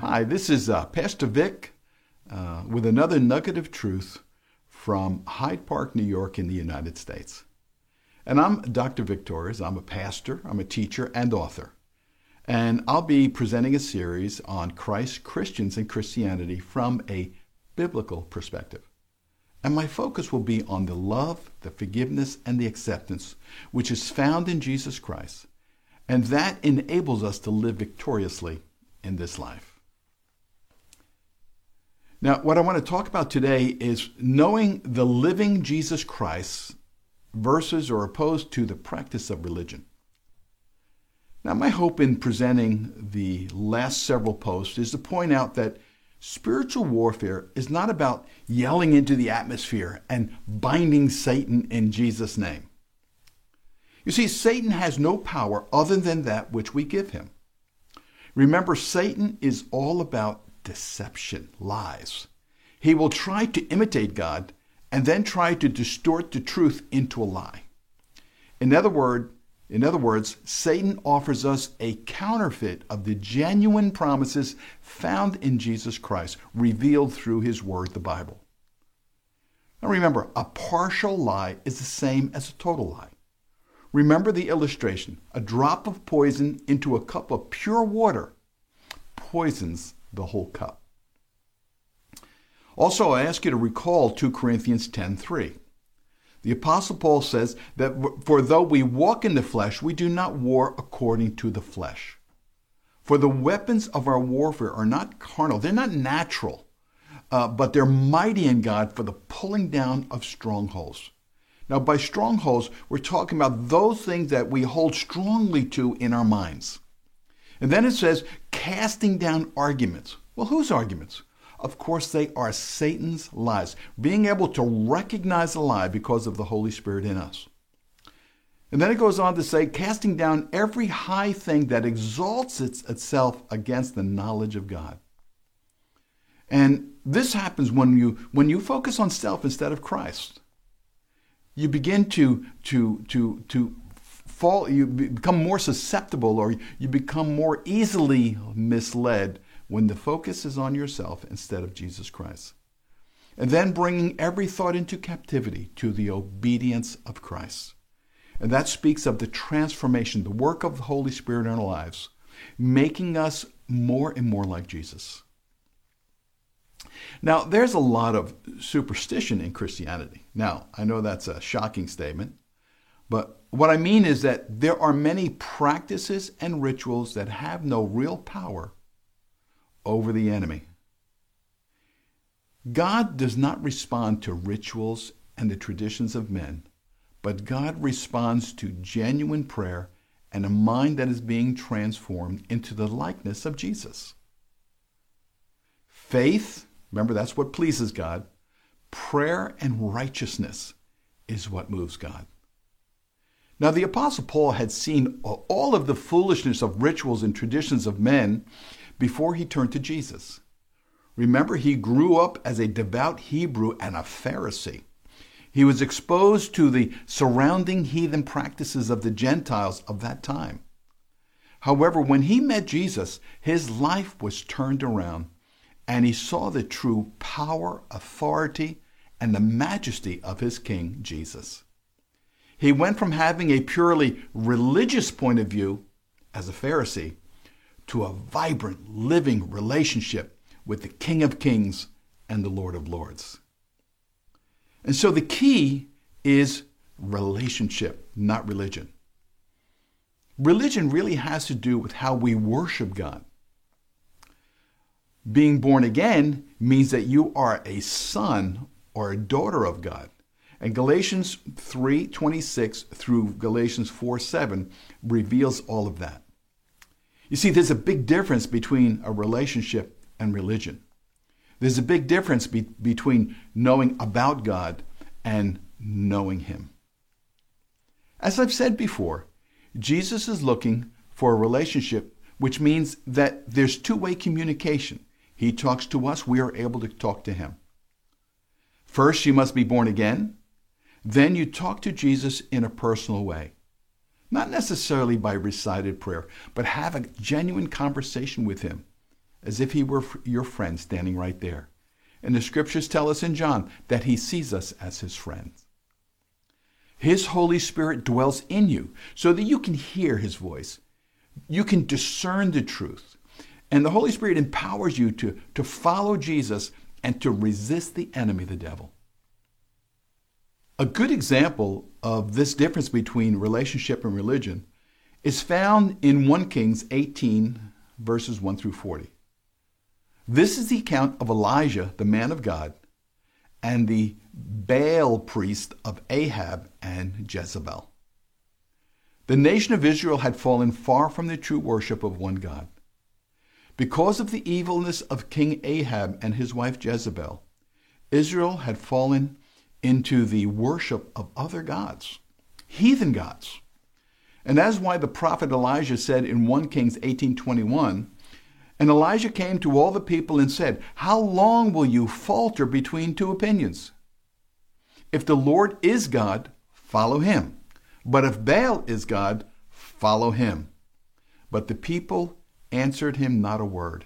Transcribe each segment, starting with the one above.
Hi, this is Pastor Vic with another nugget of truth from Hyde Park, New York in the United States. And I'm Dr. Vic Torres. I'm a pastor, I'm a teacher, and author. And I'll be presenting a series on Christ, Christians, and Christianity from a biblical perspective. And my focus will be on the love, the forgiveness, and the acceptance which is found in Jesus Christ. And that enables us to live victoriously in this life. Now, what I want to talk about today is knowing the living Jesus Christ versus or opposed to the practice of religion. Now, my hope in presenting the last several posts is to point out that spiritual warfare is not about yelling into the atmosphere and binding Satan in Jesus' name. You see, Satan has no power other than that which we give him. Remember, Satan is all about deception, lies. He will try to imitate God and then try to distort the truth into a lie. In other words, Satan offers us a counterfeit of the genuine promises found in Jesus Christ, revealed through his word, the Bible. Now remember, a partial lie is the same as a total lie. Remember the illustration. A drop of poison into a cup of pure water poisons the whole cup. Also, I ask you to recall 2 Corinthians 10:3. The Apostle Paul says that for though we walk in the flesh, we do not war according to the flesh. For the weapons of our warfare are not carnal, they're not natural, but they're mighty in God for the pulling down of strongholds. Now, by strongholds, we're talking about those things that we hold strongly to in our minds. And then it says, casting down arguments. Well, whose arguments? Of course, they are Satan's lies. Being able to recognize a lie because of the Holy Spirit in us. And then it goes on to say, casting down every high thing that exalts itself against the knowledge of God. And this happens when you focus on self instead of Christ. You begin to fall, you become more susceptible, or you become more easily misled when the focus is on yourself instead of Jesus Christ. And then bringing every thought into captivity to the obedience of Christ. And that speaks of the transformation, the work of the Holy Spirit in our lives, making us more and more like Jesus. Now, there's a lot of superstition in Christianity. Now, I know that's a shocking statement, but what I mean is that there are many practices and rituals that have no real power over the enemy. God does not respond to rituals and the traditions of men, but God responds to genuine prayer and a mind that is being transformed into the likeness of Jesus. Faith, remember, that's what pleases God. Prayer and righteousness is what moves God. Now, the Apostle Paul had seen all of the foolishness of rituals and traditions of men before he turned to Jesus. Remember, he grew up as a devout Hebrew and a Pharisee. He was exposed to the surrounding heathen practices of the Gentiles of that time. However, when he met Jesus, his life was turned around, and he saw the true power, authority, and the majesty of his King, Jesus. He went from having a purely religious point of view as a Pharisee to a vibrant, living relationship with the King of Kings and the Lord of Lords. And so the key is relationship, not religion. Religion really has to do with how we worship God. Being born again means that you are a son or a daughter of God. And Galatians 3:26 through Galatians 4:7 reveals all of that. You see, there's a big difference between a relationship and religion. There's a big difference between knowing about God and knowing him. As I've said before, Jesus is looking for a relationship, which means that there's two-way communication. He talks to us, we are able to talk to him. First, you must be born again. Then you talk to Jesus in a personal way. Not necessarily by recited prayer, but have a genuine conversation with him as if he were your friend standing right there. And the scriptures tell us in John that he sees us as his friends. His Holy Spirit dwells in you so that you can hear his voice. You can discern the truth. And the Holy Spirit empowers you to follow Jesus and to resist the enemy, the devil. A good example of this difference between relationship and religion is found in 1 Kings 18, verses 1 through 40. This is the account of Elijah, the man of God, and the Baal priest of Ahab and Jezebel. The nation of Israel had fallen far from the true worship of one God. Because of the evilness of King Ahab and his wife Jezebel, Israel had fallen into the worship of other gods, heathen gods. And that's why the prophet Elijah said in 1 Kings 18:21, "And Elijah came to all the people and said, 'How long will you falter between two opinions? If the Lord is God, follow him. But if Baal is God, follow him.' But the people answered him not a word."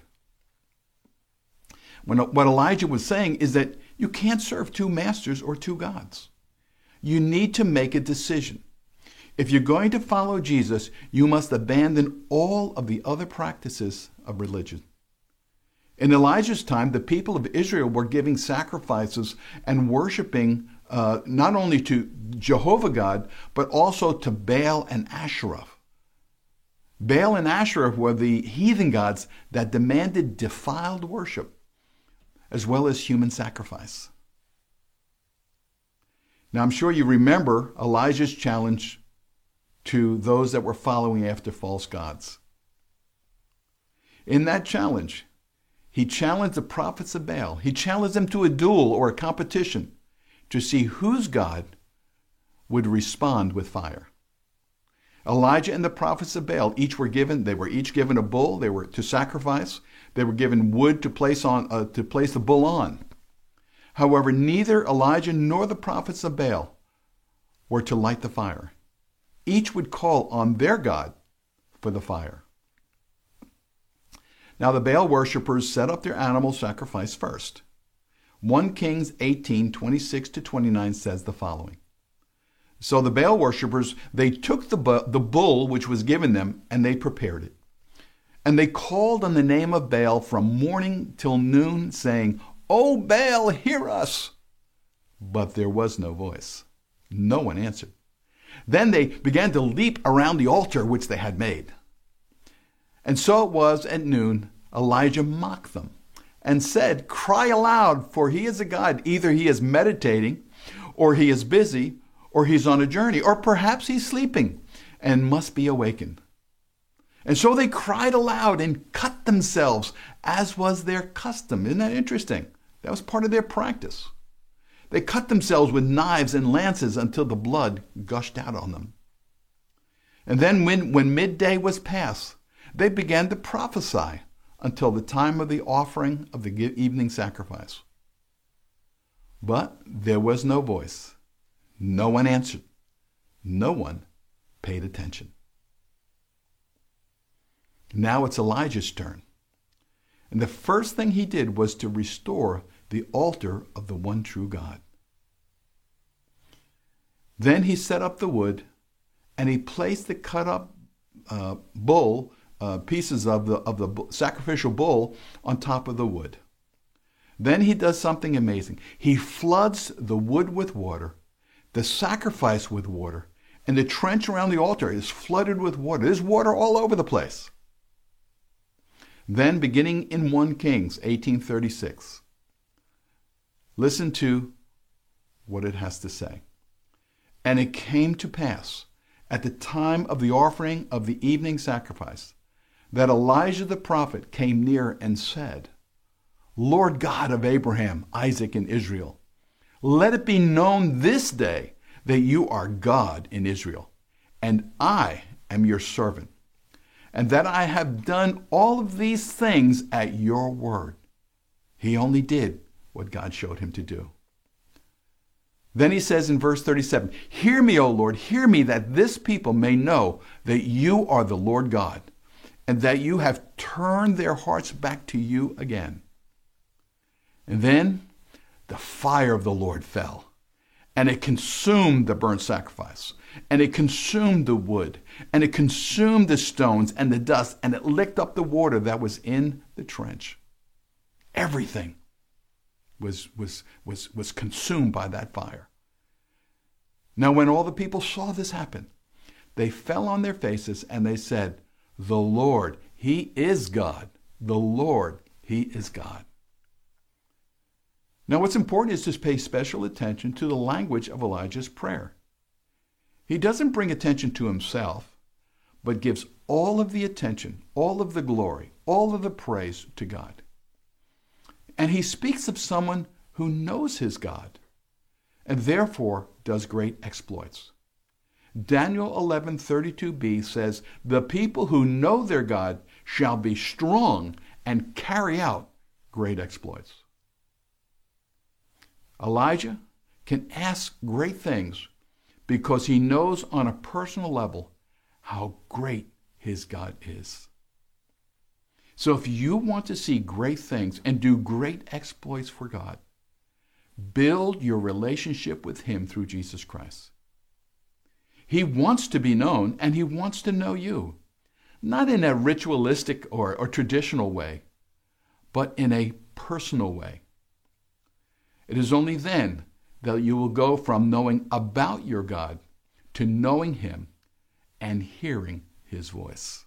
What Elijah was saying is that you can't serve two masters or two gods. You need to make a decision. If you're going to follow Jesus, you must abandon all of the other practices of religion. In Elijah's time, the people of Israel were giving sacrifices and worshiping not only to Jehovah God, but also to Baal and Asherah. Baal and Asherah were the heathen gods that demanded defiled worship, as well as human sacrifice. Now, I'm sure you remember Elijah's challenge to those that were following after false gods. In that challenge, he challenged the prophets of Baal. He challenged them to a duel or a competition to see whose God would respond with fire. Elijah and the prophets of Baal they were each given a bull. They were to sacrifice. They were given wood to place the bull on. However, neither Elijah nor the prophets of Baal were to light the fire. Each would call on their God for the fire. Now the Baal worshippers set up their animal sacrifice first. 1 Kings 18:26-29 says the following. So the Baal worshippers, they took the bull which was given them, and they prepared it. And they called on the name of Baal from morning till noon, saying, "O Baal, hear us!" But there was no voice. No one answered. Then they began to leap around the altar which they had made. And so it was at noon, Elijah mocked them and said, "Cry aloud, for he is a god. Either he is meditating, or he is busy, or he's on a journey, or perhaps he's sleeping and must be awakened." And so they cried aloud and cut themselves, as was their custom. Isn't that interesting? That was part of their practice. They cut themselves with knives and lances until the blood gushed out on them. And then when midday was past, they began to prophesy until the time of the offering of the evening sacrifice. But there was no voice. No one answered. No one paid attention. Now it's Elijah's turn. And the first thing he did was to restore the altar of the one true God. Then he set up the wood, and he placed the cut up bull, pieces of the sacrificial bull on top of the wood. Then he does something amazing. He floods the wood with water, the sacrifice with water, and the trench around the altar is flooded with water. There's water all over the place. Then, beginning in 1 Kings 18:36, listen to what it has to say. "And it came to pass, at the time of the offering of the evening sacrifice, that Elijah the prophet came near and said, 'Lord God of Abraham, Isaac, and Israel, let it be known this day that you are God in Israel, and I am your servant, and that I have done all of these things at your word.'" He only did what God showed him to do. Then he says in verse 37, "Hear me, O Lord, hear me, that this people may know that you are the Lord God, and that you have turned their hearts back to you again. And then the fire of the Lord fell, and it consumed the burnt sacrifice, and it consumed the wood, and it consumed the stones and the dust, and it licked up the water that was in the trench. Everything was consumed by that fire. Now, when all the people saw this happen, they fell on their faces and they said, "The Lord, He is God. The Lord, He is God." Now, what's important is to pay special attention to the language of Elijah's prayer. He doesn't bring attention to himself, but gives all of the attention, all of the glory, all of the praise to God. And he speaks of someone who knows his God and therefore does great exploits. Daniel 11:32b says, "The people who know their God shall be strong and carry out great exploits." Elijah can ask great things because he knows on a personal level how great his God is. So if you want to see great things and do great exploits for God, build your relationship with Him through Jesus Christ. He wants to be known, and He wants to know you, not in a ritualistic or traditional way, but in a personal way. It is only then that you will go from knowing about your God to knowing Him and hearing His voice.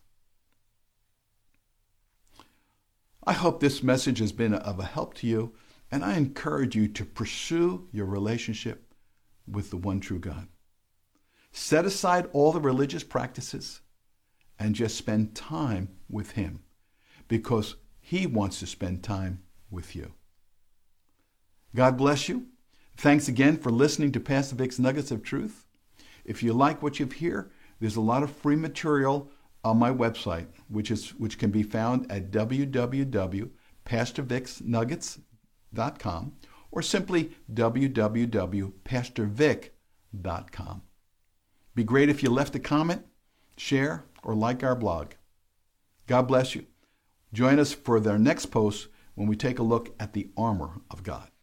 I hope this message has been of a help to you, and I encourage you to pursue your relationship with the one true God. Set aside all the religious practices and just spend time with Him, because He wants to spend time with you. God bless you. Thanks again for listening to Pastor Vic's Nuggets of Truth. If you like what you hear, there's a lot of free material on my website, which can be found at www.pastorvicsnuggets.com or simply www.pastorvic.com. Be great if you left a comment, share, or like our blog. God bless you. Join us for their next post when we take a look at the armor of God.